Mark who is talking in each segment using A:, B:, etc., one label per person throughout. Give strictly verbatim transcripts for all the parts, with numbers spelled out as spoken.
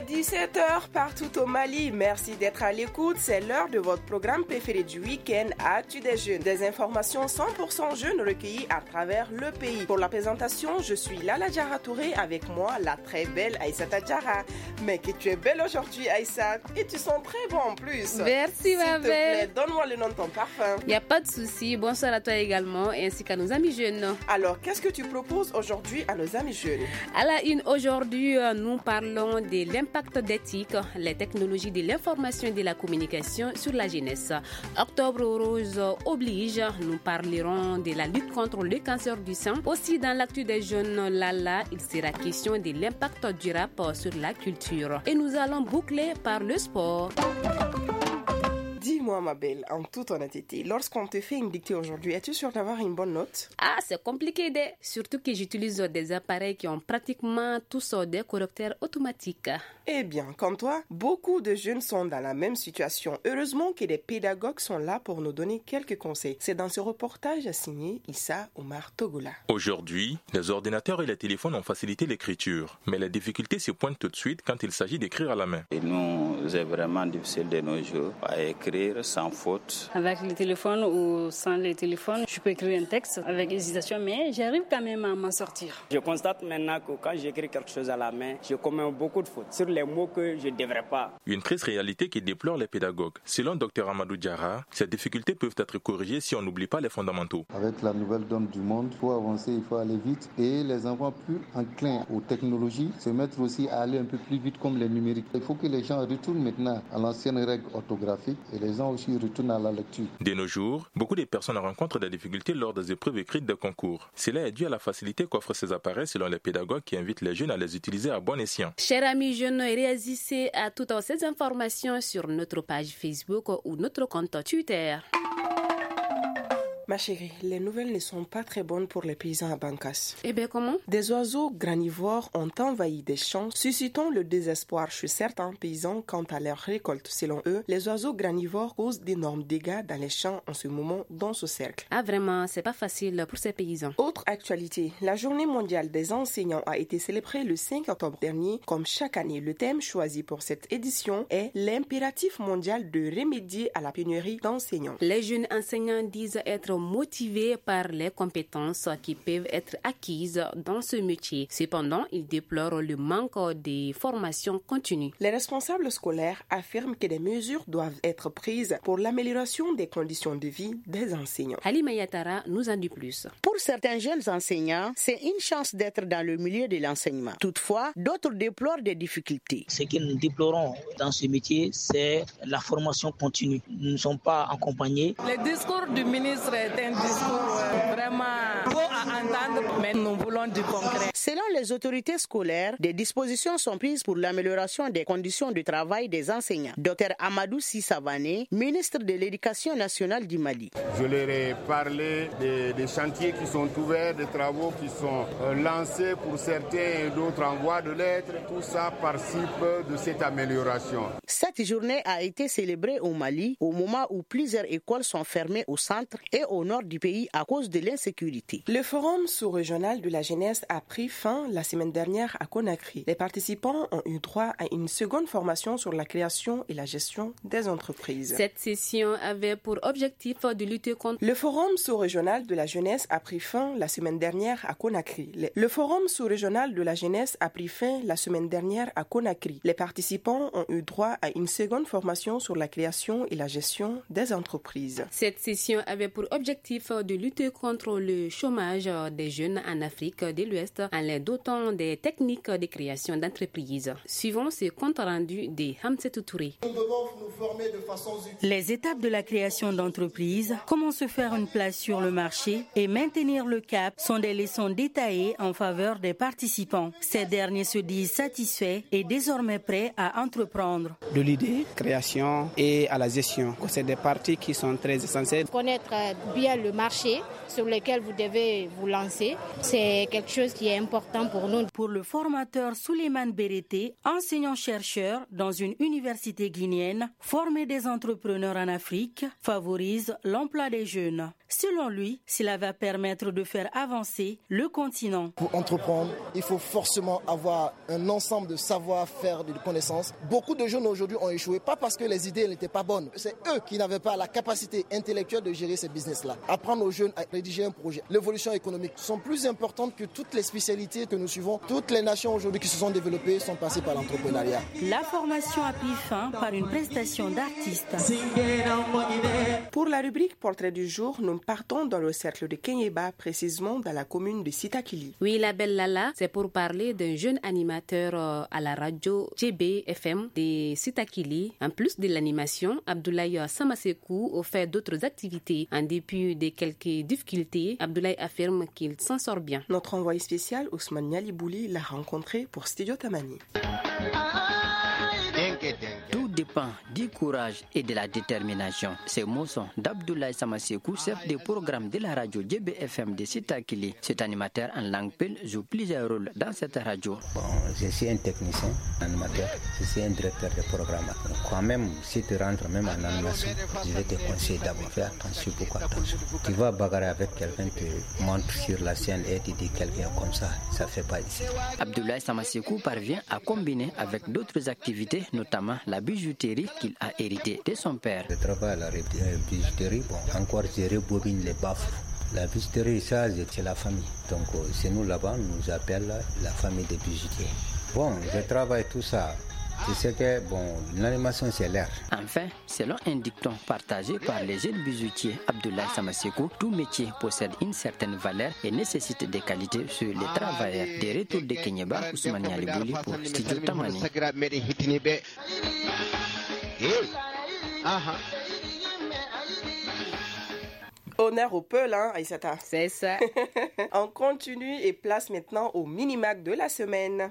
A: est dix-sept heures partout au Mali. Merci d'être à l'écoute. C'est l'heure de votre programme préféré du week-end, Actu des jeunes. Des informations cent pour cent jeunes recueillies à travers le pays. Pour la présentation, je suis Lala Diarra Touré, avec moi la très belle Aïssata Diarra. Mais que tu es belle aujourd'hui, Aïssat, et tu sens très bon en plus.
B: Merci ma belle.
A: Donne-moi le nom de ton parfum.
B: Il n'y a pas de souci. Bonsoir à toi également, ainsi qu'à nos amis jeunes.
A: Alors, qu'est-ce que tu proposes aujourd'hui à nos amis jeunes?
B: À la une aujourd'hui, nous parlons de l'impact d'éthique, les technologies de l'information et de la communication sur la jeunesse. Octobre rose oblige, nous parlerons de la lutte contre le cancer du sein. Aussi dans l'actu des jeunes Lala, il sera question de l'impact du rap sur la culture. Et nous allons boucler par le sport.
A: Dis-moi ma belle, en toute honnêteté, lorsqu'on te fait une dictée aujourd'hui, es-tu sûre d'avoir une bonne note?
B: Ah, c'est compliqué, de... surtout que j'utilise des appareils qui ont pratiquement tous des correcteurs automatiques.
A: Eh bien, comme toi, beaucoup de jeunes sont dans la même situation. Heureusement que des pédagogues sont là pour nous donner quelques conseils. C'est dans ce reportage signé Issa Omar Togola.
C: Aujourd'hui, les ordinateurs et les téléphones ont facilité l'écriture, mais les difficultés se pointent tout de suite quand il s'agit d'écrire à la main.
D: Il nous est vraiment difficile de nos jours à écrire sans faute.
E: Avec le téléphone ou sans le téléphone, je peux écrire un texte avec hésitation, mais j'arrive quand même à m'en sortir.
F: Je constate maintenant que quand j'écris quelque chose à la main, je commets beaucoup de fautes sur les mots que je ne devrais pas.
C: Une triste réalité qui déplore les pédagogues. Selon docteur Amadou Diarra, ces difficultés peuvent être corrigées si on n'oublie pas les fondamentaux.
G: Avec la nouvelle donne du monde, il faut avancer, il faut aller vite. Et les enfants plus enclins aux technologies se mettre aussi à aller un peu plus vite comme les numériques. Il faut que les gens retournent maintenant à l'ancienne règle orthographique et les gens aussi retournent à la lecture.
C: De nos jours, beaucoup de personnes rencontrent des difficultés lors des épreuves écrites de concours. Cela est dû à la facilité qu'offrent ces appareils selon les pédagogues qui invitent les jeunes à les utiliser à bon escient.
B: Chers amis jeunes, réagissez à toutes ces informations sur notre page Facebook ou notre compte Twitter.
A: Ma chérie, les nouvelles ne sont pas très bonnes pour les paysans à Bankas.
B: Eh bien, comment?
A: Des oiseaux granivores ont envahi des champs, suscitant le désespoir chez certains paysans quant à leur récolte. Selon eux, les oiseaux granivores causent d'énormes dégâts dans les champs en ce moment dans ce cercle.
B: Ah vraiment, c'est pas facile pour ces paysans.
A: Autre actualité, la journée mondiale des enseignants a été célébrée le cinq octobre dernier. Comme chaque année, le thème choisi pour cette édition est l'impératif mondial de remédier à la pénurie d'enseignants.
B: Les jeunes enseignants disent être motivés par les compétences qui peuvent être acquises dans ce métier. Cependant, ils déplorent le manque de formation continue.
A: Les responsables scolaires affirment que des mesures doivent être prises pour l'amélioration des conditions de vie des enseignants.
B: Halima Yatara nous en dit plus.
H: Pour certains jeunes enseignants, c'est une chance d'être dans le milieu de l'enseignement. Toutefois, d'autres déplorent des difficultés.
I: Ce que nous déplorons dans ce métier, c'est la formation continue. Nous ne sommes pas accompagnés.
J: Le discours du ministre c'est un discours vraiment beau à entendre, mais nous voulons du concret.
H: Selon les autorités scolaires, des dispositions sont prises pour l'amélioration des conditions de travail des enseignants. docteur Amadou Sissavané, ministre de l'Éducation nationale du Mali.
K: Je leur ai parlé des, des chantiers qui sont ouverts, des travaux qui sont euh, lancés pour certains et d'autres en voie de lettres. Tout ça participe de cette amélioration.
H: Cette journée a été célébrée au Mali au moment où plusieurs écoles sont fermées au centre et au nord du pays à cause de l'insécurité.
A: Le forum sous-régional de la jeunesse a pris fin la semaine dernière à Conakry. Les participants ont eu droit à une seconde formation sur la création et la gestion des entreprises.
B: Cette session avait pour objectif de lutter contre...
A: Le forum sous-régional de la jeunesse a pris fin la semaine dernière à Conakry. Le, le forum sous-régional de la jeunesse a pris fin la semaine dernière à Conakry. Les participants ont eu droit à une seconde formation sur la création et la gestion des entreprises.
B: Cette session avait pour objectif de lutter contre le chômage des jeunes en Afrique de l'Ouest en les dotant des techniques de création d'entreprises. Suivons ce compte rendu de Hamsetou Touré.
L: Nous devons nous former de façon utile.
M: Les étapes de la création d'entreprises, comment se faire une place sur le marché et maintenir le cap sont des leçons détaillées en faveur des participants. Ces derniers se disent satisfaits et désormais prêts à entreprendre.
N: De l'idée, création et à la gestion. C'est des parties qui sont très essentielles.
O: Connaître bien le marché sur lequel vous devez vous lancer, c'est quelque chose qui est important.
B: important pour nous.
M: Pour le formateur Souleymane Bérété, enseignant-chercheur dans une université guinéenne, former des entrepreneurs en Afrique favorise l'emploi des jeunes. Selon lui, cela va permettre de faire avancer le continent.
L: Pour entreprendre, il faut forcément avoir un ensemble de savoir-faire, de connaissances. Beaucoup de jeunes aujourd'hui ont échoué, pas parce que les idées n'étaient pas bonnes. C'est eux qui n'avaient pas la capacité intellectuelle de gérer ces business-là. Apprendre aux jeunes à rédiger un projet. L'évolution économique sont plus importantes que toutes les spécialités que nous suivons. Toutes les nations aujourd'hui qui se sont développées sont passées par l'entrepreneuriat.
M: La formation a pris fin par une prestation d'artistes.
A: Pour la rubrique Portrait du jour, nous partons dans le cercle de Kenyeba, précisément dans la commune de Sitakili.
B: Oui, la belle Lala, c'est pour parler d'un jeune animateur à la radio J B F M de Sitakili. En plus de l'animation, Abdoulaye Samasekou fait d'autres activités. En dépit de quelques difficultés, Abdoulaye affirme qu'il s'en sort bien.
A: Notre envoyé spécial, Ousmane Nialibouli, l'a rencontré pour Studio Tamani.
O: Tout dépend du courage et de la détermination. Ces mots sont d'Abdoulaye Samasekou, chef de programme de la radio J B F M de Sitakili. Cet animateur en langue peul joue plusieurs rôles dans cette radio.
P: Bon, je suis un technicien, un animateur, je suis un directeur de programme. Quand même, si tu rentres même en animation, je vais te conseiller d'abord, fais attention, pourquoi attention. Tu vas bagarrer avec quelqu'un, tu montes sur la scène et tu dis quelqu'un comme ça, ça ne fait pas ici.
O: Abdoulaye Samasekou parvient à combiner avec d'autres activités, notamment la bijouterie qu'il a héritée de son père.
P: Je travaille à la bijouterie, bon, encore j'ai rebobine les baffes. La bijouterie, ça, c'est la famille. Donc, c'est nous là-bas, on nous appelle la famille des bijoutiers. Bon, je travaille tout ça. Je sais que, bon, l'animation, c'est l'air.
O: Enfin, selon un dicton partagé par les jeunes bijoutiers Abdoulaye Samasekou, tout métier possède une certaine valeur et nécessite des qualités sur les travailleurs. Des retours de Kenyeba, Ousmane Nialibouli pour Studio Tamani.
A: Honneur au Peul, hein, Aïssata.
B: C'est ça.
A: On continue et place maintenant au mini-mac de la semaine.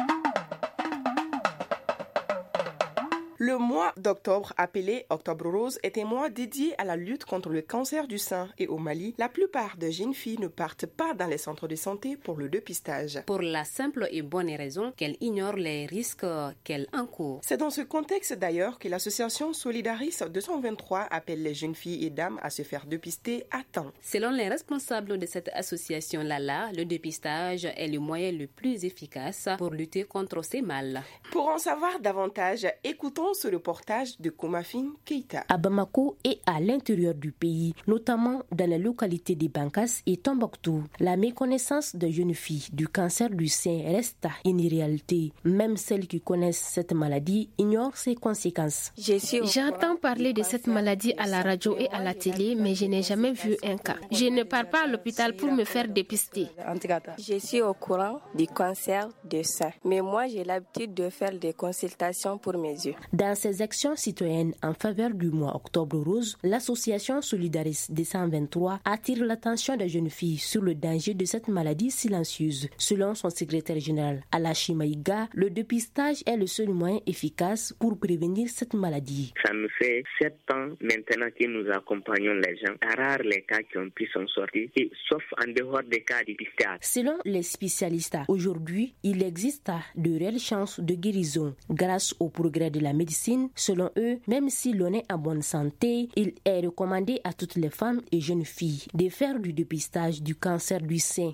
A: Le mois d'octobre, appelé Octobre Rose, est un mois dédié à la lutte contre le cancer du sein. Et au Mali, la plupart des jeunes filles ne partent pas dans les centres de santé pour le dépistage.
B: Pour la simple et bonne raison qu'elles ignorent les risques qu'elles encourent.
A: C'est dans ce contexte d'ailleurs que l'association Solidaris deux cent vingt-trois appelle les jeunes filles et dames à se faire dépister à temps.
B: Selon les responsables de cette association-là, le dépistage est le moyen le plus efficace pour lutter contre ces mâles.
A: Pour en savoir davantage, écoutons ce reportage de Komafin Keita.
Q: À Bamako et à l'intérieur du pays, notamment dans les localités de Bankas et Tombouctou, la méconnaissance des jeunes filles du cancer du sein reste une réalité. Même celles qui connaissent cette maladie ignorent ses conséquences.
R: J'entends parler de cette maladie à la radio et à la télé, mais je n'ai jamais vu un cas. Je ne pars pas à l'hôpital pour me faire dépister.
S: Je suis au courant du cancer du sein, mais moi j'ai l'habitude de faire des consultations pour mes yeux.
Q: Dans ses actions citoyennes en faveur du mois Octobre Rose, l'association Solidaris deux cent vingt-trois attire l'attention des jeunes filles sur le danger de cette maladie silencieuse. Selon son secrétaire général, Alachi Maïga, le dépistage est le seul moyen efficace pour prévenir cette maladie.
T: Ça nous fait sept ans maintenant que nous accompagnons les gens. Rares les cas qui ont pu s'en sortir, et, sauf en dehors des cas de dépistage.
Q: Selon les spécialistes, aujourd'hui, il existe de réelles chances de guérison grâce au progrès de la médecine. Selon eux, même si l'on est en bonne santé, il est recommandé à toutes les femmes et jeunes filles de faire du dépistage du cancer du sein.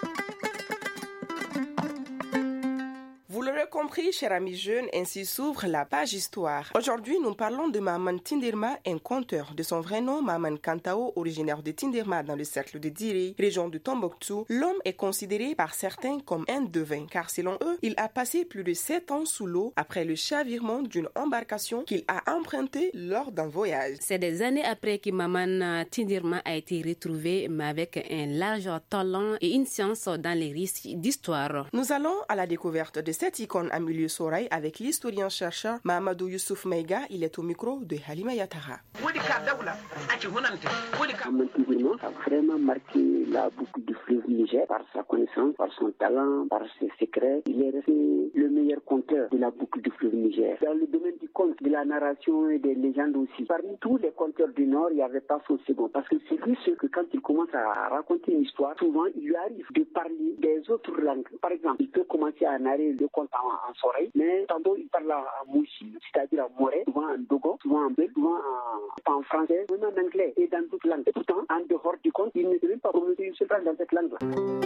A: Vous l'aurez compris, chers amis jeunes, ainsi s'ouvre la page histoire. Aujourd'hui, nous parlons de Maman Tindirma, un conteur. De son vrai nom, Maman Kantao, originaire de Tindirma dans le cercle de Diri, région de Tombouctou. L'homme est considéré par certains comme un devin, car selon eux, il a passé plus de sept ans sous l'eau après le chavirement d'une embarcation qu'il a empruntée lors d'un voyage.
B: C'est des années après que Maman Tindirma a été retrouvée, mais avec un large talent et une science dans les risques d'histoire.
A: Nous allons à la découverte de cette icône francophone en milieu Soraï avec l'historien-chercheur Mahamadou Youssouf Maïga. Il est au micro de Halima Yatara.
U: A vraiment marqué la boucle du fleuve Niger par sa connaissance, par son talent, par ses secrets. Il est resté le meilleur conteur de la boucle du fleuve Niger. Dans le domaine du conte, de la narration et des légendes aussi. Parmi tous les conteurs du Nord, il n'y avait pas son second. Parce que c'est lui ce que quand il commence à raconter une histoire, souvent il lui arrive de parler des autres langues. Par exemple, il peut commencer à narrer le conte en, en Soraï, mais tantôt il parle en Mouchi, c'est-à-dire en Moré, souvent en Dogon, souvent en Bel, souvent en, en français, même en anglais et dans d'autres langues. Et pourtant, en dehors du compte, il ne peut même pas prononcer une seule phrase dans cette langue-là.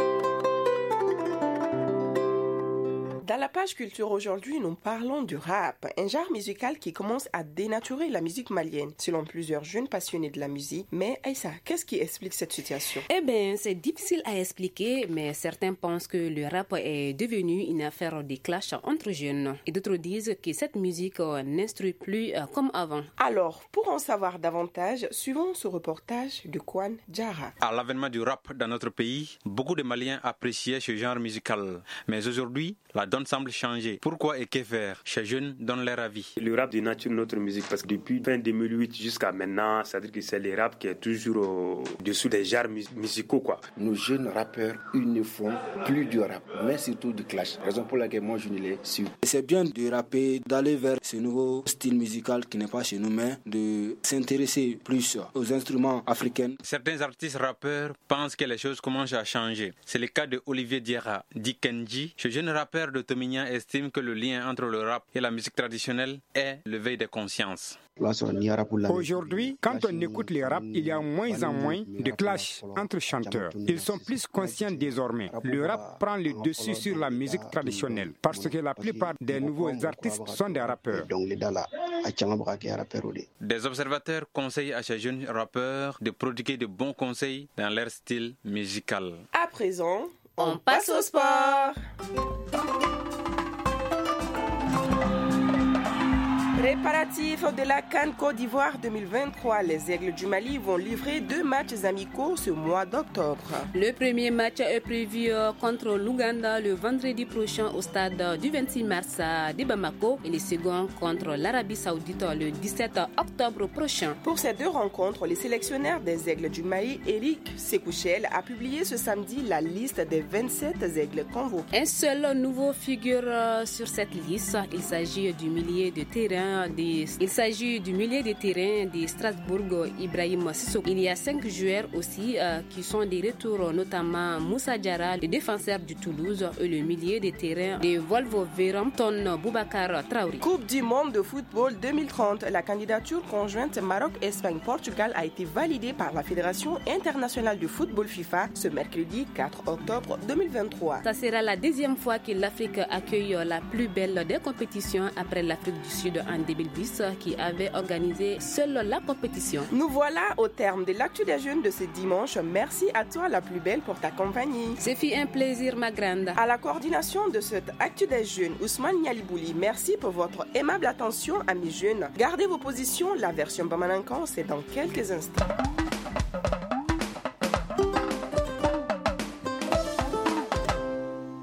A: Dans la page culture aujourd'hui, nous parlons du rap, un genre musical qui commence à dénaturer la musique malienne, selon plusieurs jeunes passionnés de la musique. Mais Aïssa, qu'est-ce qui explique cette situation?
B: Eh bien, c'est difficile à expliquer, mais certains pensent que le rap est devenu une affaire de clash entre jeunes. Et d'autres disent que cette musique n'instruit plus comme avant.
A: Alors, pour en savoir davantage, suivons ce reportage de Kwan Djara.
V: À l'avènement du rap dans notre pays, beaucoup de Maliens appréciaient ce genre musical. Mais aujourd'hui, la donne semble changer. Pourquoi et que faire? Ces jeunes donnent leur avis.
W: Le rap dénature notre musique parce que depuis fin deux mille huit jusqu'à maintenant, c'est-à-dire que c'est le rap qui est toujours au-dessous des genres musicaux, quoi.
X: Nos jeunes rappeurs, ils ne font plus du rap, mais surtout du clash. Raison pour laquelle moi je ne les suis. C'est bien de rapper, d'aller vers ce nouveau style musical qui n'est pas chez nous, mais de s'intéresser plus aux instruments africains.
V: Certains artistes rappeurs pensent que les choses commencent à changer. C'est le cas de Olivier Diarra, dit Kenji. Ce jeune rappeur de Tomignan estime que le lien entre le rap et la musique traditionnelle est l'éveil des consciences.
Y: Aujourd'hui, quand on écoute le rap, il y a moins en moins de clash entre chanteurs. Ils sont plus conscients désormais. Le rap prend le dessus sur la musique traditionnelle parce que la plupart des nouveaux artistes sont des rappeurs.
V: Des observateurs conseillent à ces jeunes rappeurs de prodiguer de bons conseils dans leur style musical.
A: À présent, on passe au sport. Préparatifs de la CAN Côte d'Ivoire deux mille vingt-trois, les Aigles du Mali vont livrer deux matchs amicaux ce mois d'octobre.
B: Le premier match est prévu contre l'Ouganda le vendredi prochain au stade du vingt-six mars de Bamako et le second contre l'Arabie Saoudite le dix-sept octobre prochain.
A: Pour ces deux rencontres, le sélectionneur des Aigles du Mali, Eric Sekouchel, a publié ce samedi la liste des vingt-sept Aigles convoqués.
B: Un seul nouveau figure sur cette liste. Il s'agit du milieu de terrain Des... Il s'agit du milieu de terrain de Strasbourg, Ibrahim Sissoko. Il y a cinq joueurs aussi euh, qui sont des retours, notamment Moussa Diarra, le défenseur du Toulouse, et le milieu de terrain de Wolverhampton, Boubacar Traoré.
A: Coupe du monde de football deux mille trente. La candidature conjointe Maroc-Espagne-Portugal a été validée par la Fédération internationale de football FIFA ce mercredi quatre octobre deux mille vingt-trois.
B: Ça sera la deuxième fois que l'Afrique accueille la plus belle des compétitions après l'Afrique du Sud en deux mille dix qui avait organisé seule la compétition.
A: Nous voilà au terme de l'actu des jeunes de ce dimanche. Merci à toi la plus belle pour ta compagnie.
B: Ce fut un plaisir ma grande.
A: À la coordination de cette actu des jeunes, Ousmane Nialibouli, merci pour votre aimable attention amis jeunes. Gardez vos positions, la version Bamanankan c'est dans quelques instants.